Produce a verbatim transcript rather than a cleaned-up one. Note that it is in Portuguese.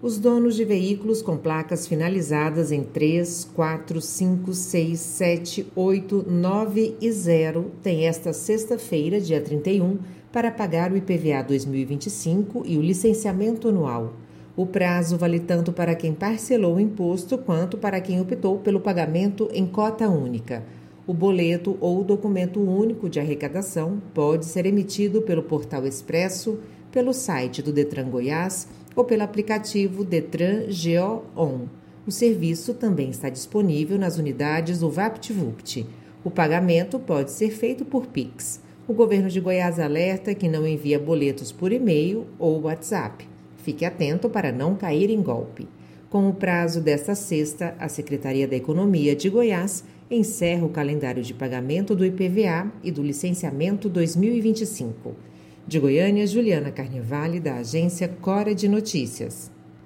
Os donos de veículos com placas finalizadas em três, quatro, cinco, seis, sete, oito, nove e zero têm esta sexta-feira, dia trinta e um, para pagar o I P V A dois mil e vinte e cinco e o licenciamento anual. O prazo vale tanto para quem parcelou o imposto quanto para quem optou pelo pagamento em cota única. O boleto ou documento único de arrecadação pode ser emitido pelo Portal Expresso, pelo site do Detran Goiás ou pelo aplicativo Detran Geo-On. O serviço também está disponível nas unidades do VaptVupt. O pagamento pode ser feito por Pix. O governo de Goiás alerta que não envia boletos por e-mail ou WhatsApp. Fique atento para não cair em golpe. Com o prazo desta sexta, a Secretaria da Economia de Goiás encerra o calendário de pagamento do I P V A e do licenciamento dois mil e vinte e cinco. De Goiânia, Juliana Carnevale, da agência Cora de Notícias.